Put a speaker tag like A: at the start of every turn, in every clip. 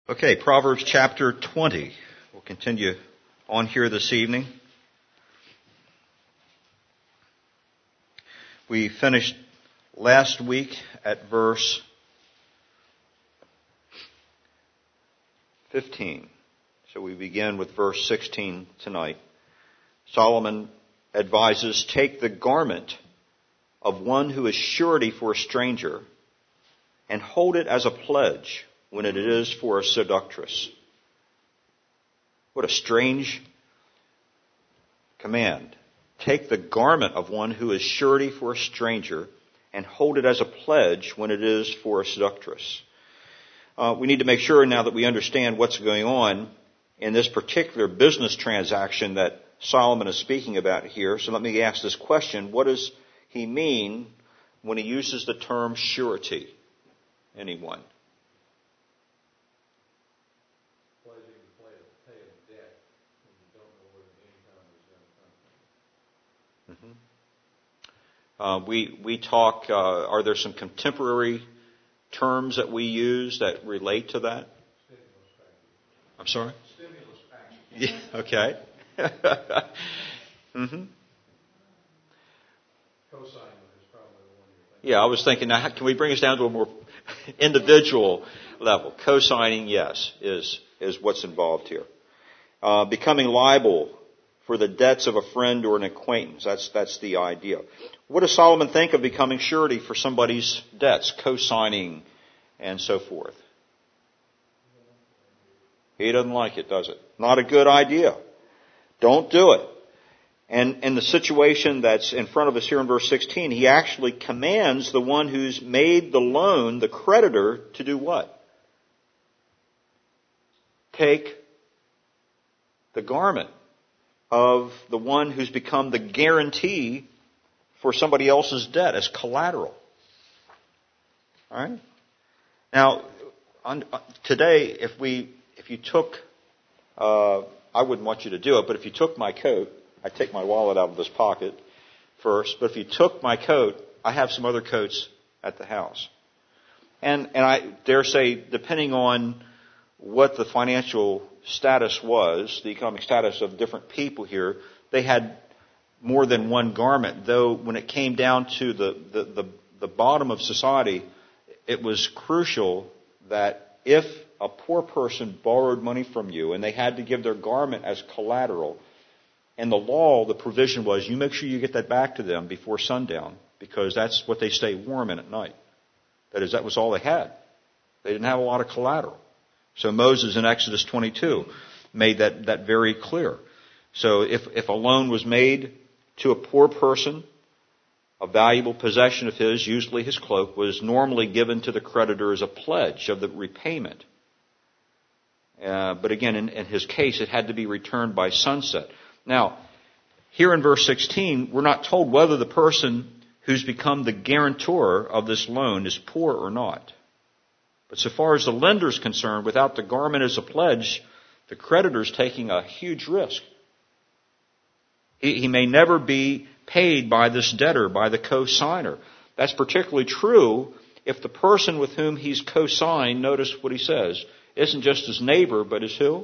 A: Okay, Proverbs chapter 20. We'll continue on here this evening. We finished last week at verse 15. So we begin with verse 16 tonight. Solomon advises, take the garment of one who is surety for a stranger and hold it as a pledge when it is for a seductress. What a strange command. Take the garment of one who is surety for a stranger and hold it as a pledge when it is for a seductress. We need to make sure now that we understand what's going on in this particular business transaction that Solomon is speaking about here. So let me ask this question. What does he mean when he uses the term surety? Anyone?
B: Pledging to pay a debt when you don't know where the income is going to come from.
A: We talk, are there some contemporary terms that we use that relate to that?
B: Stimulus package.
A: I'm sorry?
B: Stimulus package.
A: Yeah, okay.
B: Co-signing is probably the one you're thinking.
A: Yeah, I was thinking, now, can we bring us down to a more individual level? Co-signing, yes, is what's involved here. Becoming liable for the debts of a friend or an acquaintance. That's the idea. What does Solomon think of becoming surety for somebody's debts, co-signing and so forth? He doesn't like it, does it? Not a good idea. Don't do it. And in the situation that's in front of us here in verse 16, he actually commands the one who's made the loan, the creditor, to do what? Take the garment of the one who's become the guarantee for somebody else's debt as collateral. All right? Now, today, if you took, I wouldn't want you to do it, but if you took my coat, I'd take my wallet out of this pocket first, but if you took my coat, I have some other coats at the house. And I dare say, depending on what the financial status was, the economic status of different people here, they had more than one garment, though when it came down to the bottom of society, it was crucial that if a poor person borrowed money from you and they had to give their garment as collateral, and the law, the provision was, you make sure you get that back to them before sundown, because that's what they stay warm in at night. That is, that was all they had. They didn't have a lot of collateral. So Moses in Exodus 22 made that very clear. So if a loan was made to a poor person, a valuable possession of his, usually his cloak, was normally given to the creditor as a pledge of the repayment. But again, in his case, it had to be returned by sunset. Now, here in verse 16, we're not told whether the person who's become the guarantor of this loan is poor or not. But so far as the lender is concerned, without the garment as a pledge, the creditor's taking a huge risk. He may never be paid by this debtor, by the co-signer. That's particularly true if the person with whom he's co-signed, notice what he says, isn't just his neighbor, but is who?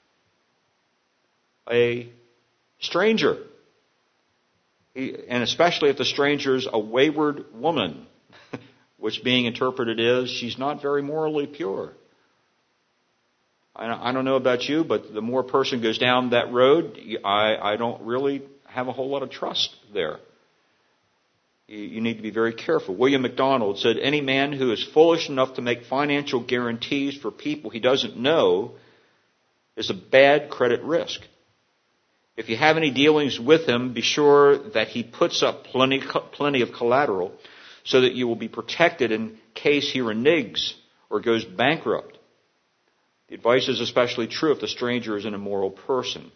A: A stranger. And especially if the stranger is a wayward woman, which being interpreted is she's not very morally pure. I don't know about you, but the more a person goes down that road, I don't really have a whole lot of trust there. You need to be very careful. William MacDonald said, any man who is foolish enough to make financial guarantees for people he doesn't know is a bad credit risk. If you have any dealings with him, be sure that he puts up plenty of collateral so that you will be protected in case he reneges or goes bankrupt. The advice is especially true if the stranger is an immoral person.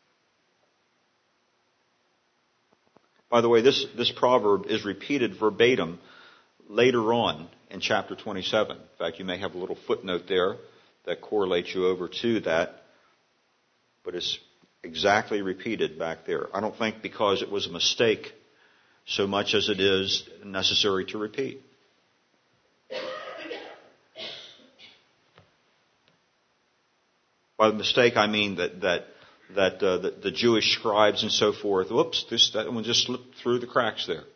A: By the way, this proverb is repeated verbatim later on in chapter 27. In fact, you may have a little footnote there that correlates you over to that. But it's exactly repeated back there. I don't think because it was a mistake so much as it is necessary to repeat. By mistake, I mean that the Jewish scribes and so forth, that one just slipped through the cracks there.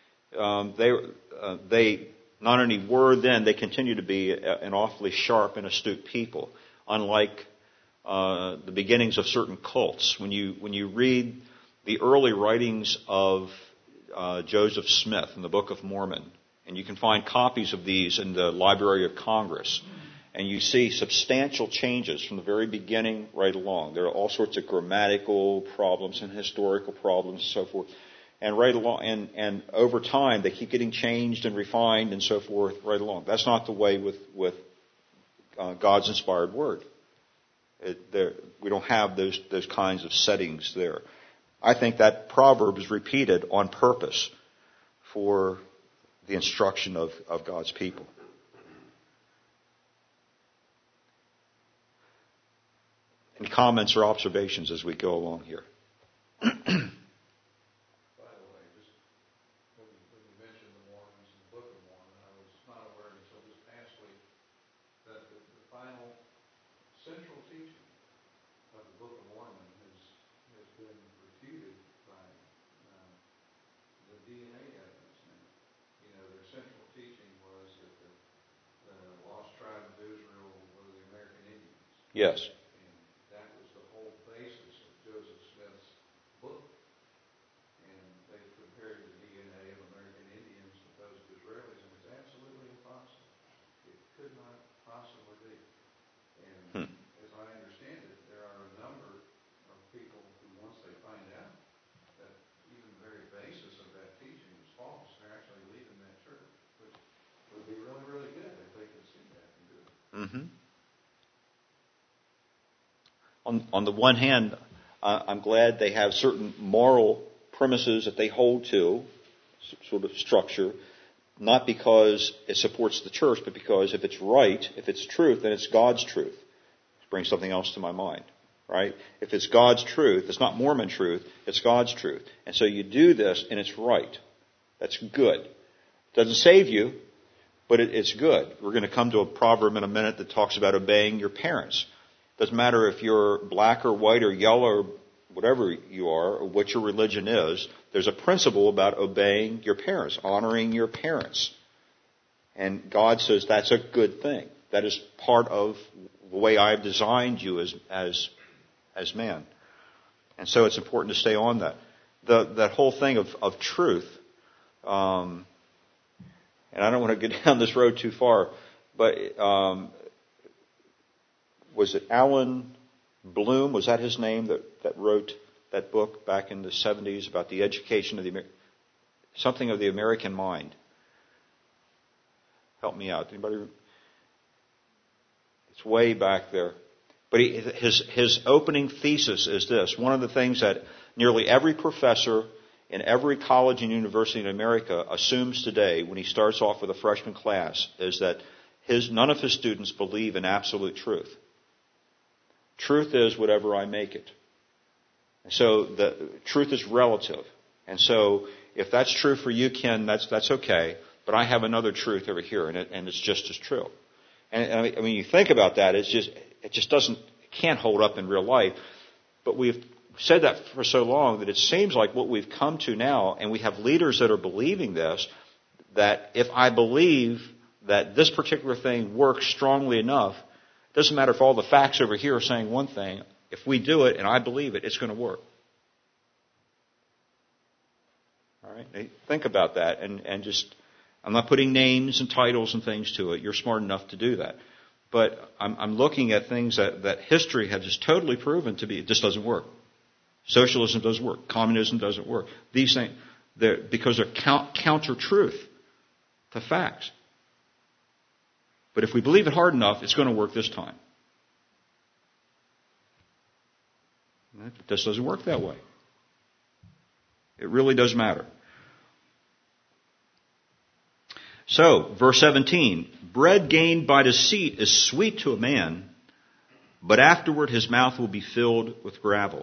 A: They not only were then, they continue to be an awfully sharp and astute people, unlike the beginnings of certain cults. When you read the early writings of Joseph Smith in the Book of Mormon, and you can find copies of these in the Library of Congress, and you see substantial changes from the very beginning right along. There are all sorts of grammatical problems and historical problems and so forth. And right along, and over time, they keep getting changed and refined and so forth right along. That's not the way with God's inspired word. We don't have those kinds of settings there. I think that proverb is repeated on purpose for the instruction of God's people. Any comments or observations as we go along here? Yes.
B: And that was the whole basis of Joseph Smith's book. And they compared the DNA of American Indians with those of Israelis, and it's absolutely impossible. It could not possibly be. And as I understand it, there are a number of people who, once they find out that even the very basis of that teaching is false, they're actually leaving that church, which would be really, really good if they could see that and do it.
A: Mm-hmm. On the one hand, I'm glad they have certain moral premises that they hold to, sort of structure, not because it supports the church, but because if it's right, if it's truth, then it's God's truth. This brings something else to my mind, right? If it's God's truth, it's not Mormon truth, it's God's truth. And so you do this, and it's right. That's good. It doesn't save you, but it's good. We're going to come to a proverb in a minute that talks about obeying your parents. Doesn't matter if you're black or white or yellow or whatever you are, or what your religion is, there's a principle about obeying your parents, honoring your parents. And God says that's a good thing. That is part of the way I've designed you as man. And so it's important to stay on that. That whole thing of truth, and I don't want to get down this road too far, but was it Alan Bloom? Was that his name that wrote that book back in the 70s about the education of something of the American mind? Help me out. Anybody? It's way back there. But his opening thesis is this. One of the things that nearly every professor in every college and university in America assumes today when he starts off with a freshman class is that none of his students believe in absolute truth. Truth is whatever I make it. And so the truth is relative. And so if that's true for you, Ken, that's okay. But I have another truth over here, and it's just as true. And I mean, you think about that, it just can't hold up in real life. But we've said that for so long that it seems like what we've come to now, and we have leaders that are believing this, that if I believe that this particular thing works strongly enough, it doesn't matter if all the facts over here are saying one thing. If we do it and I believe it, it's going to work. All right? Think about that and just, I'm not putting names and titles and things to it. You're smart enough to do that. But I'm looking at things that history has just totally proven to be, it just doesn't work. Socialism doesn't work. Communism doesn't work. These things, because they're counter-truth to facts. But if we believe it hard enough, it's going to work this time. It just doesn't work that way. It really does matter. So, verse 17, bread gained by deceit is sweet to a man, but afterward his mouth will be filled with gravel.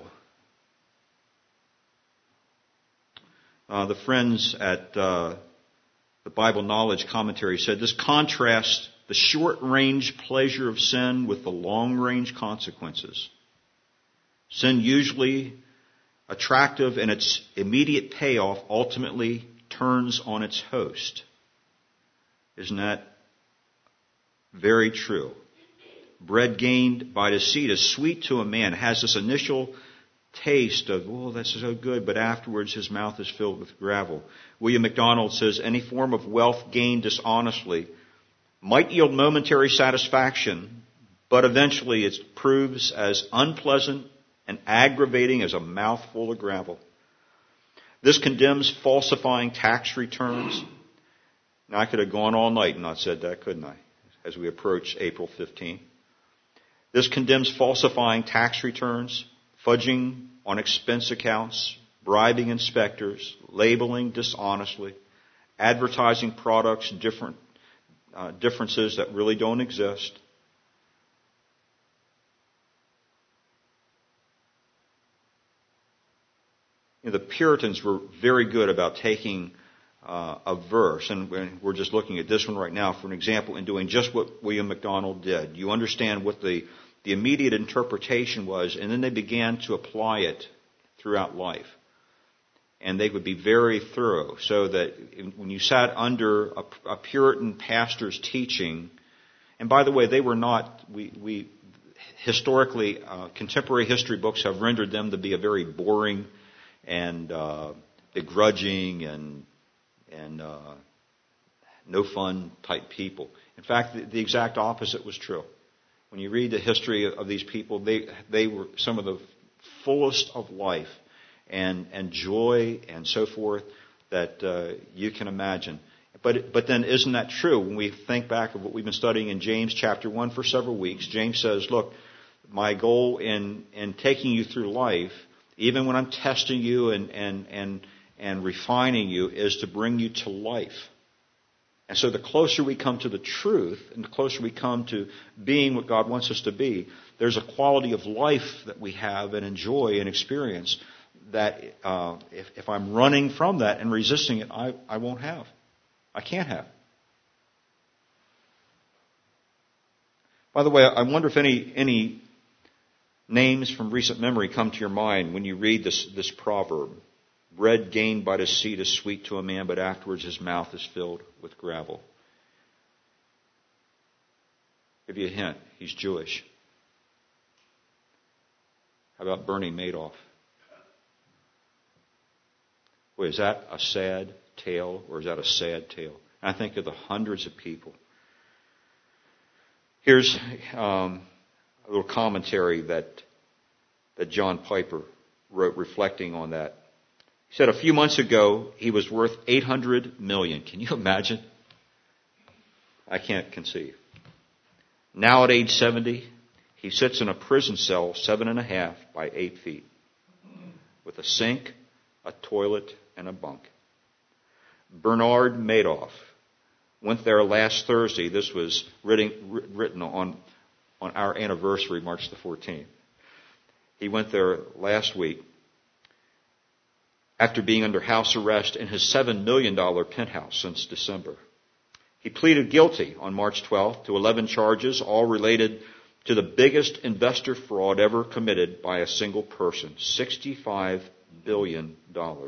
A: The friends at the Bible Knowledge Commentary said this contrasts the short-range pleasure of sin with the long-range consequences. Sin, usually attractive in its immediate payoff, ultimately turns on its host. Isn't that very true? Bread gained by deceit is sweet to a man, has this initial taste of, oh, that's so good, but afterwards his mouth is filled with gravel. William MacDonald says, any form of wealth gained dishonestly might yield momentary satisfaction, but eventually it proves as unpleasant and aggravating as a mouthful of gravel. This condemns falsifying tax returns. Now, I could have gone all night and not said that, couldn't I, as we approach April 15th. This condemns falsifying tax returns, fudging on expense accounts, bribing inspectors, labeling dishonestly, advertising products, differences that really don't exist. You know, the Puritans were very good about taking a verse, and we're just looking at this one right now for an example, and doing just what William MacDonald did. You understand what the immediate interpretation was, and then they began to apply it throughout life. And they would be very thorough, so that when you sat under a Puritan pastor's teaching, and by the way, they were not, we historically, contemporary history books have rendered them to be a very boring and begrudging and no fun type people. In fact, the exact opposite was true. When you read the history of these people, they were some of the fullest of life and joy and so forth that you can imagine. But then isn't that true? When we think back of what we've been studying in James chapter 1 for several weeks, James says, look, my goal in taking you through life, even when I'm testing you and refining you, is to bring you to life. And so the closer we come to the truth and the closer we come to being what God wants us to be, there's a quality of life that we have and enjoy and experience that if I'm running from that and resisting it, I won't have. I can't have. By the way, I wonder if any names from recent memory come to your mind when you read this proverb. Bread gained by deceit is sweet to a man, but afterwards his mouth is filled with gravel. Give you a hint. He's Jewish. How about Bernie Madoff? Boy, is that a sad tale, or is that a sad tale? And I think of the hundreds of people. Here's a little commentary that John Piper wrote reflecting on that. He said a few months ago he was worth $800 million. Can you imagine? I can't conceive. Now at age 70, he sits in a prison cell 7.5 by 8 feet with a sink, a toilet, and a bunk. Bernard Madoff went there last Thursday. This was written on our anniversary, March the 14th. He went there last week after being under house arrest in his $7 million penthouse since December. He pleaded guilty on March 12th to 11 charges, all related to the biggest investor fraud ever committed by a single person, $65 billion.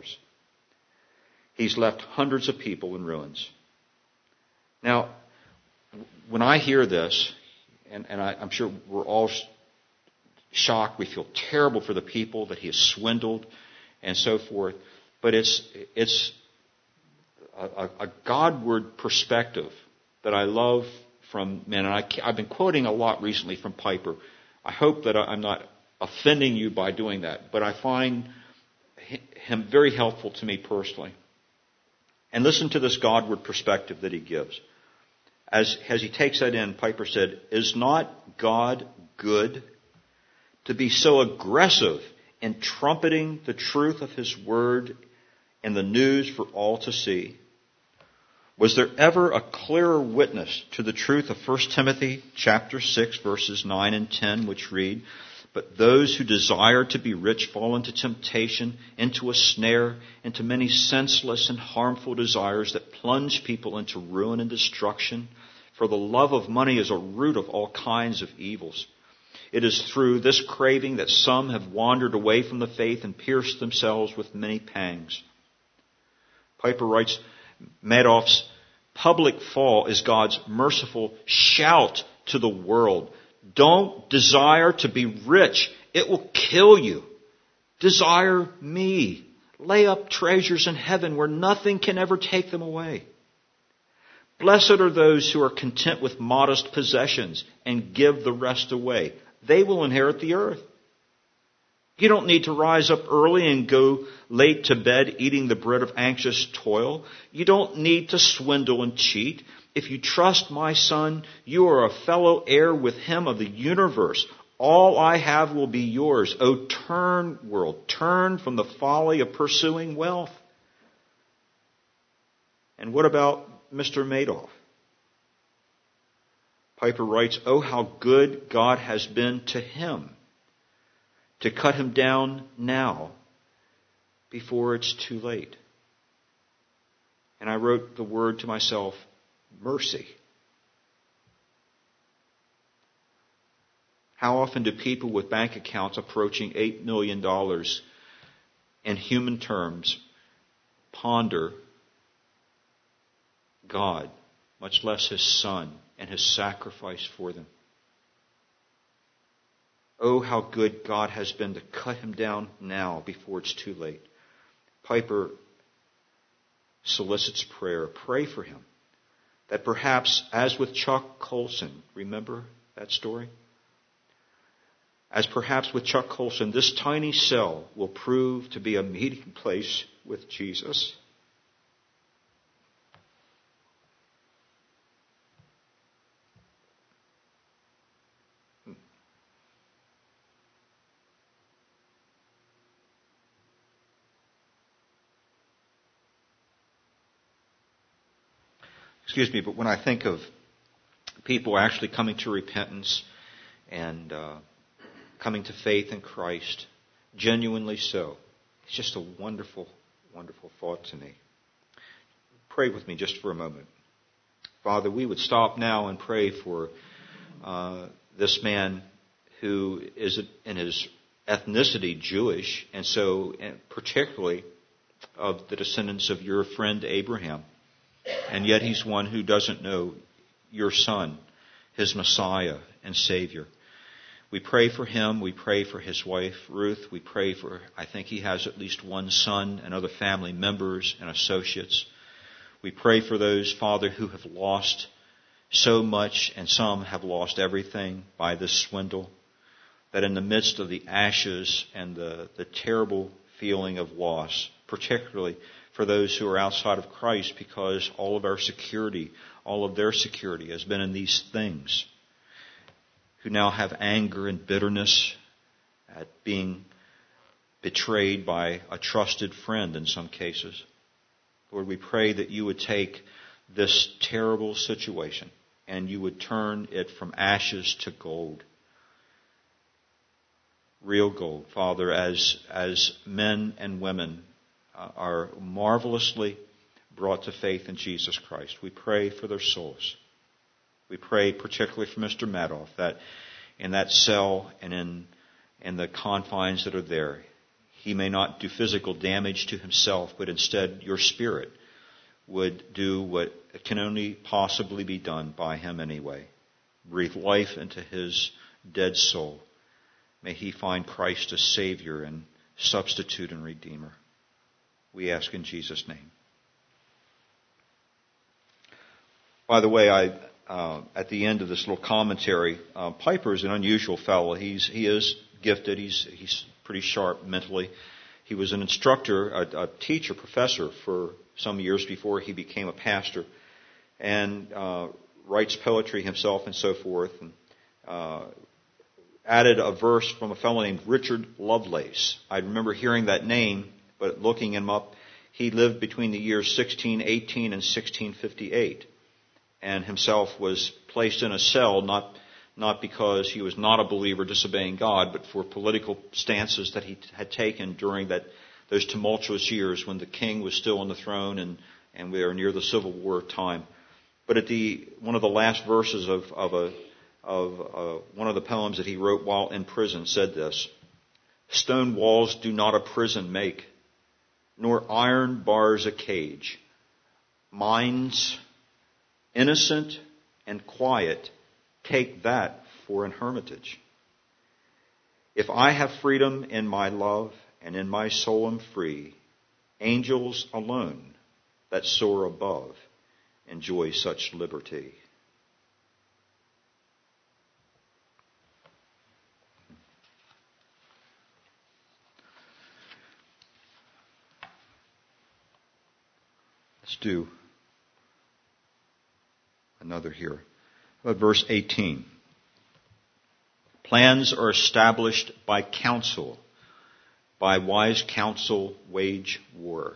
A: He's left hundreds of people in ruins. Now, when I hear this, and I'm sure we're all shocked, we feel terrible for the people that he has swindled and so forth, but it's a Godward perspective that I love from men, and I've been quoting a lot recently from Piper. I hope that I'm not offending you by doing that, but I find him very helpful to me personally. And listen to this Godward perspective that he gives. As he takes that in, Piper said, "Is not God good to be so aggressive in trumpeting the truth of His Word and the news for all to see? Was there ever a clearer witness to the truth of 1 Timothy chapter 6, verses 9 and 10, which read, 'But those who desire to be rich fall into temptation, into a snare, into many senseless and harmful desires that plunge people into ruin and destruction. For the love of money is a root of all kinds of evils. It is through this craving that some have wandered away from the faith and pierced themselves with many pangs. Piper writes, Madoff's public fall is God's merciful shout to the world. Don't desire to be rich. It will kill you. Desire me. Lay up treasures in heaven where nothing can ever take them away. Blessed are those who are content with modest possessions and give the rest away. They will inherit the earth. You don't need to rise up early and go late to bed eating the bread of anxious toil. You don't need to swindle and cheat. If you trust my Son, you are a fellow heir with him of the universe. All I have will be yours. Oh, turn, world, turn from the folly of pursuing wealth. And what about Mr. Madoff? Piper writes, oh, how good God has been to him to cut him down now before it's too late. And I wrote the word to myself, mercy. How often do people with bank accounts approaching $8 million in human terms ponder God, much less his Son and his sacrifice for them? Oh, how good God has been to cut him down now before it's too late. Piper solicits prayer. Pray for him. That perhaps, as with Chuck Colson, remember that story? As perhaps with Chuck Colson, this tiny cell will prove to be a meeting place with Jesus. Excuse me, but when I think of people actually coming to repentance and coming to faith in Christ, genuinely so, it's just a wonderful, wonderful thought to me. Pray with me just for a moment. Father, we would stop now and pray for this man who is in his ethnicity Jewish, and so particularly of the descendants of your friend Abraham. And yet he's one who doesn't know your Son, his Messiah and Savior. We pray for him. We pray for his wife, Ruth. We pray for, I think he has at least one son and other family members and associates. We pray for those, Father, who have lost so much, and some have lost everything by this swindle, that in the midst of the ashes and the terrible feeling of loss, particularly for those who are outside of Christ, because all of our security, all of their security has been in these things, who now have anger and bitterness at being betrayed by a trusted friend in some cases. Lord, we pray that you would take this terrible situation and you would turn it from ashes to gold. Real gold, Father, as men and women are marvelously brought to faith in Jesus Christ. We pray for their souls. We pray particularly for Mr. Madoff, that in that cell and in the confines that are there, he may not do physical damage to himself, but instead your Spirit would do what can only possibly be done by him anyway. Breathe life into his dead soul. May he find Christ as Savior and substitute and Redeemer. We ask in Jesus' name. By the way, at the end of this little commentary, Piper is an unusual fellow. He is gifted. He's pretty sharp mentally. He was an instructor, a teacher, professor for some years before he became a pastor, and writes poetry himself and so forth. And added a verse from a fellow named Richard Lovelace. I remember hearing that name, but looking him up, he lived between the years 1618 and 1658, and himself was placed in a cell, not because he was not a believer disobeying God, but for political stances that he had taken during those tumultuous years when the king was still on the throne and we are near the Civil War time. But at one of the last verses of one of the poems that he wrote while in prison said this: "Stone walls do not a prison make, nor iron bars a cage. Minds innocent and quiet take that for an hermitage. If I have freedom in my love, and in my soul am free, angels alone that soar above enjoy such liberty." Let's do another here. Verse 18. Plans are established by counsel. By wise counsel wage war.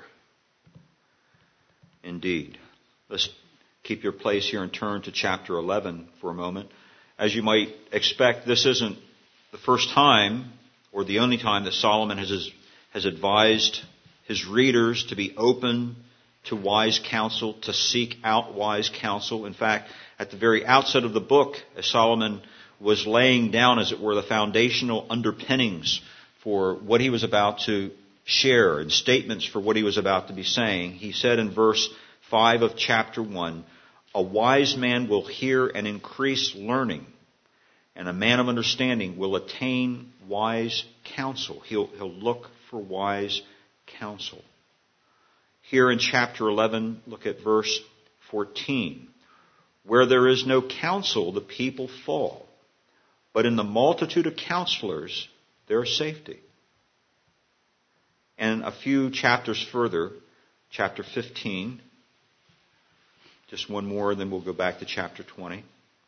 A: Indeed. Let's keep your place here and turn to chapter 11 for a moment. As you might expect, this isn't the first time or the only time that Solomon has advised his readers to be open to wise counsel, to seek out wise counsel. In fact, at the very outset of the book, as Solomon was laying down, as it were, the foundational underpinnings for what he was about to share and statements for what he was about to be saying, he said in verse 5 of chapter 1, "A wise man will hear and increase learning, and a man of understanding will attain wise counsel." He'll look for wise counsel. Here in chapter 11, look at verse 14. "Where there is no counsel, the people fall. But in the multitude of counselors, there is safety." And a few chapters further, chapter 15, just one more, then we'll go back to chapter 20.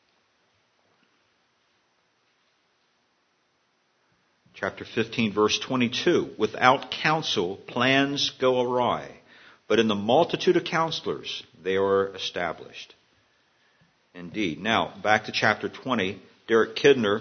A: Chapter 15, verse 22. "Without counsel, plans go awry. But in the multitude of counselors, they are established." Indeed. Now, back to chapter 20, Derek Kidner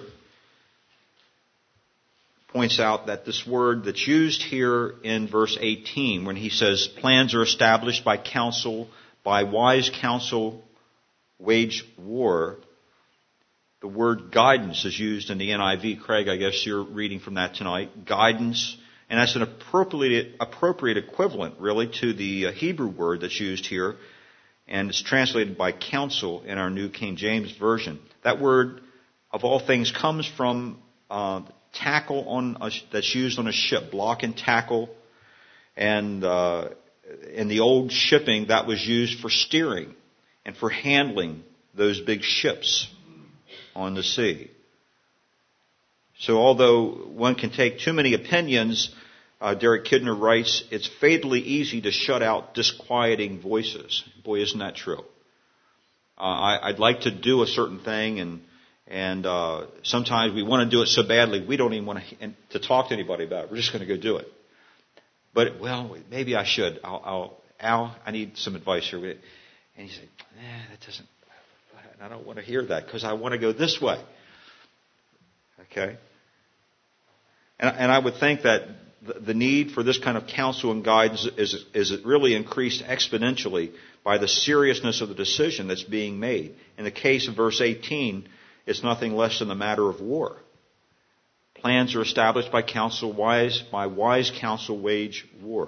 A: points out that this word that's used here in verse 18, when he says, "Plans are established by counsel, by wise counsel wage war," the word guidance is used in the NIV. Craig, I guess you're reading from that tonight. Guidance. And that's an appropriate equivalent, really, to the Hebrew word that's used here. And it's translated by counsel in our New King James Version. That word, of all things, comes from tackle that's used on a ship, block and tackle. And in the old shipping, that was used for steering and for handling those big ships on the sea. So although one can take too many opinions, Derek Kidner writes, it's fatally easy to shut out disquieting voices. Boy, isn't that true? I'd like to do a certain thing, and sometimes we want to do it so badly we don't even want to talk to anybody about it. We're just going to go do it. But, well, maybe I should. Al, I need some advice here. And he said, that doesn't, I don't want to hear that because I want to go this way. Okay? And I would think that the need for this kind of counsel and guidance is really increased exponentially by the seriousness of the decision that's being made. In the case of verse 18, it's nothing less than a matter of war. Plans are established by counsel, by wise counsel wage war.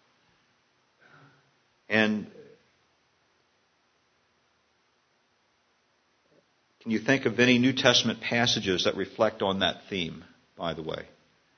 A: And can you think of any New Testament passages that reflect on that theme, by the way?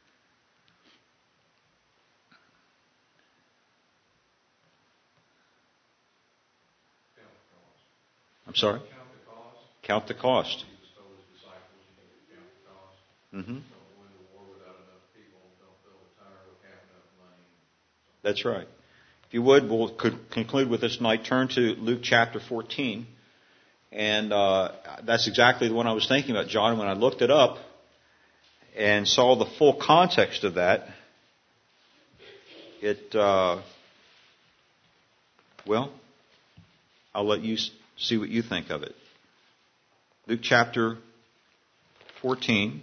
A: I'm sorry? Count the cost. Jesus told his disciples, you need to count the cost. Mm-hmm. Don't go into war without enough people. Don't build a tower with half enough money. That's right. If you would, we'll conclude with this tonight. Turn to Luke chapter 14. And that's exactly the one I was thinking about, John. When I looked it up and saw the full context of that, well, I'll let you see what you think of it. Luke chapter 14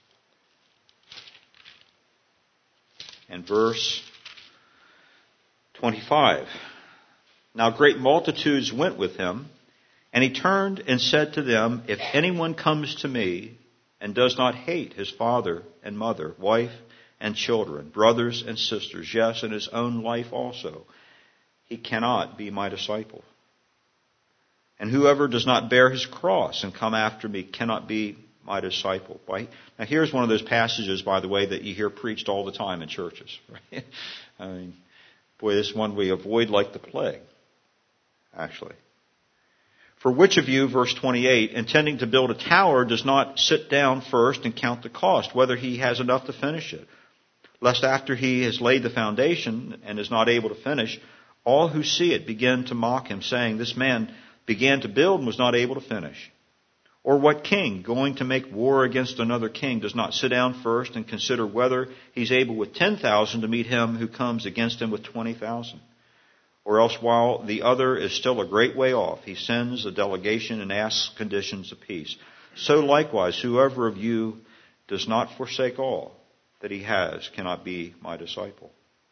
A: and verse 25. Now great multitudes went with him, And he turned and said to them, if anyone comes to me and does not hate his father and mother, wife and children, brothers and sisters, yes, and his own life also, he cannot be my disciple. And whoever does not bear his cross and come after me cannot be my disciple. Now here's one of those passages, by the way, that you hear preached all the time in churches. Right? I mean, boy, this is one we avoid like the plague, actually. For which of you, verse 28, intending to build a tower, does not sit down first and count the cost, whether he has enough to finish it? Lest after he has laid the foundation and is not able to finish, all who see it begin to mock him, saying, this man began to build and was not able to finish. Or what king, going to make war against another king, does not sit down first and consider whether he's able with 10,000 to meet him who comes against him with 20,000? Or else while the other is still a great way off, he sends a delegation and asks conditions of peace. So likewise, whoever of you does not forsake all that he has cannot be my disciple.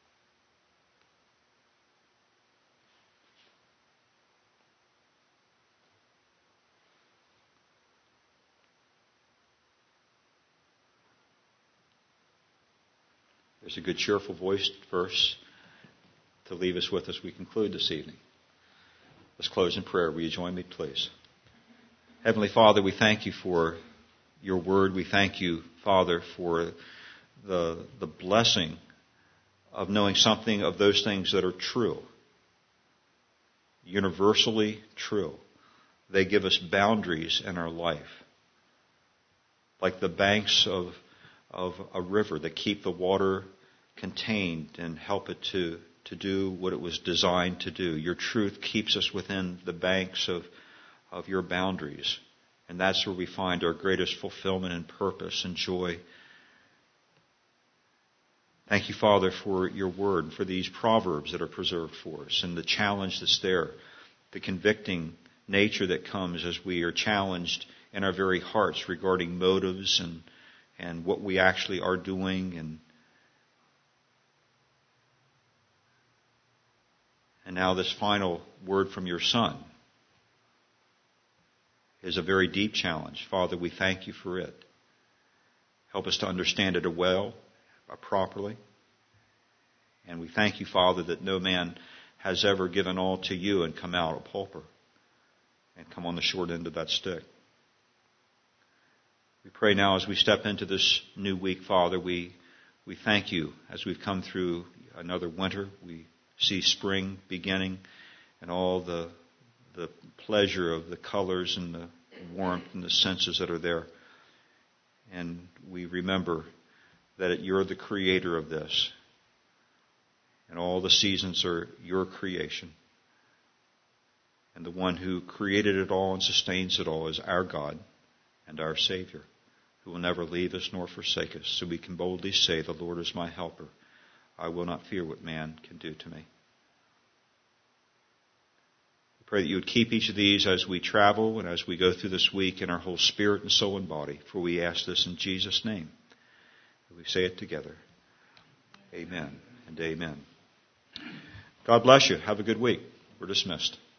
A: There's a good cheerful voiced verse to leave us with as we conclude this evening. Let's close in prayer. Will you join me, please? Heavenly Father, we thank you for your word. We thank you, Father, for the blessing of knowing something of those things that are true, universally true. They give us boundaries in our life, like the banks of a river that keep the water contained and help it to do what it was designed to do. Your truth keeps us within the banks of your boundaries. And that's where we find our greatest fulfillment and purpose and joy. Thank you, Father, for your word and for these proverbs that are preserved for us and the challenge that's there, the convicting nature that comes as we are challenged in our very hearts regarding motives and what we actually are doing and now this final word from your Son is a very deep challenge. Father, we thank you for it. Help us to understand it well, properly. And we thank you, Father, that no man has ever given all to you and come out a pauper and come on the short end of that stick. We pray now as we step into this new week, Father, we thank you as we've come through another winter. We see spring beginning and all the pleasure of the colors and the warmth and the senses that are there. And we remember that you're the creator of this. And all the seasons are your creation. And the one who created it all and sustains it all is our God and our Savior, who will never leave us nor forsake us. So we can boldly say, the Lord is my helper. I will not fear what man can do to me. We pray that you would keep each of these as we travel and as we go through this week in our whole spirit and soul and body. For we ask this in Jesus' name. We say it together. Amen and amen. God bless you. Have a good week. We're dismissed.